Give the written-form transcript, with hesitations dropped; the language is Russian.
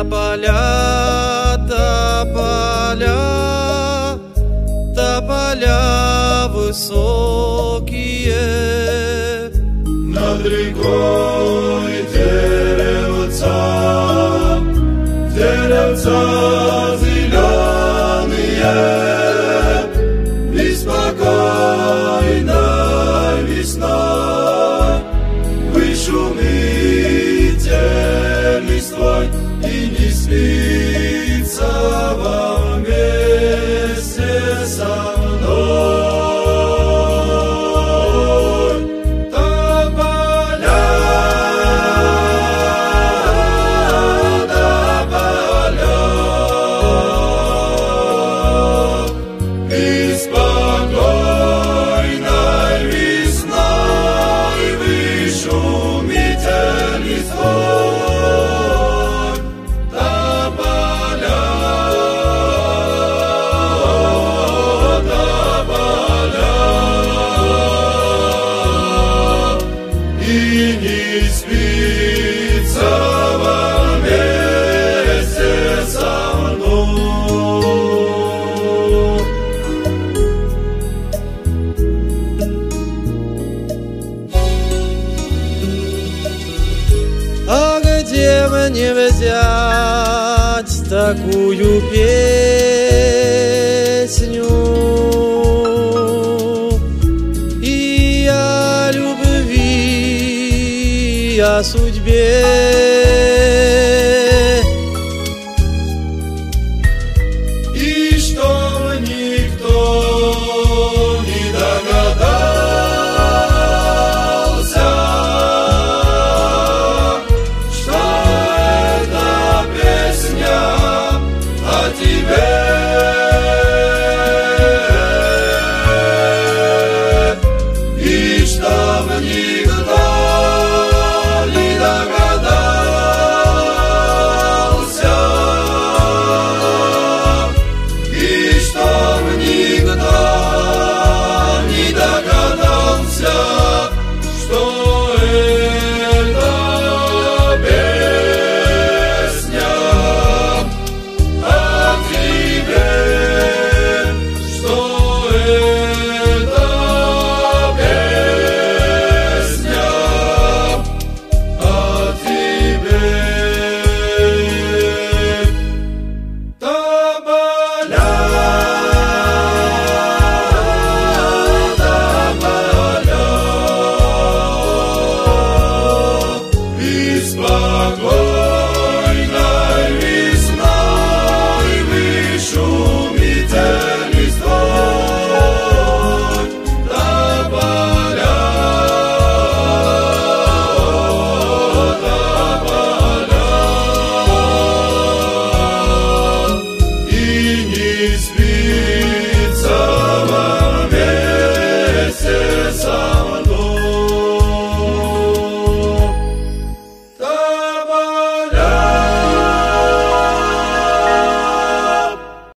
тополя, тополя, тополя высокие. Над рекой деревца, деревца зеленые, беспокойной весной вы шумите листвой, и не снится вам вместе со мной. Тополя, тополя, беспокойной весной вы шумите листвой. Тополя, тополя, и не спится вам вместе со мной. А где мне взять такую песню и о любви, и о судьбе?